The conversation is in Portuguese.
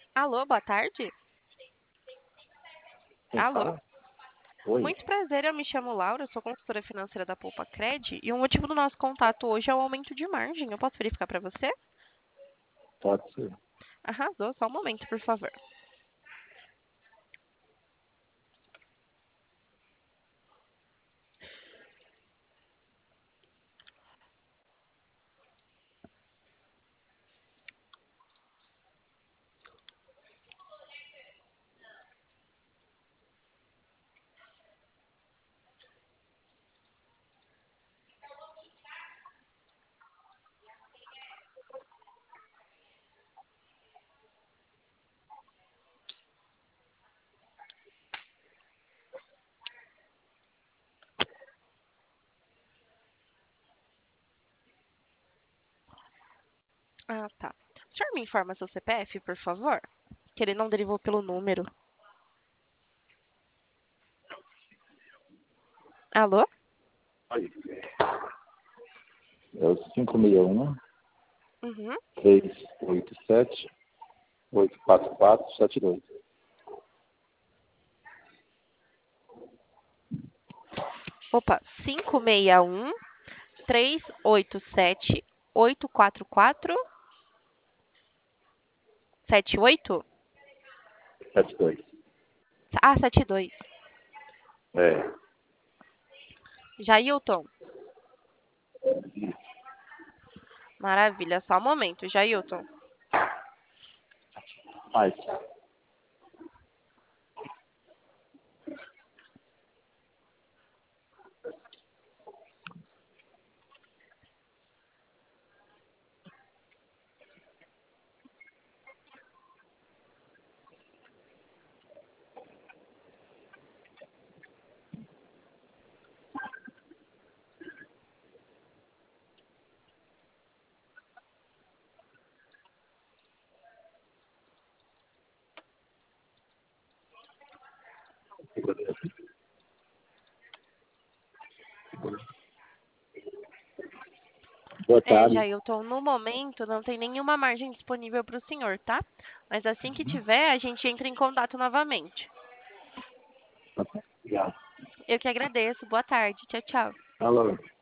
Alô, boa tarde. Quem Alô, fala? Oi, muito prazer, eu me chamo Laura, sou consultora financeira da Poupa Cred e o motivo do nosso contato hoje é o aumento de margem. Eu posso verificar para você? pode ser. Arrasou, só um momento, por favor. Ah, tá. O senhor me informa seu CPF, por favor? Que ele não derivou pelo número. Alô? Oi. É o 561 Uhum. 387 84472. Opa, 561-387-844-78? 72. Ah, 72. É. Jailton. Maravilha, só um momento, Jailton. Mais. Boa tarde. Jailton, no momento não tem nenhuma margem disponível para o senhor, tá? Mas assim que tiver, a gente entra em contato novamente. Obrigado. Eu que agradeço. Boa tarde. Tchau, tchau. Alô.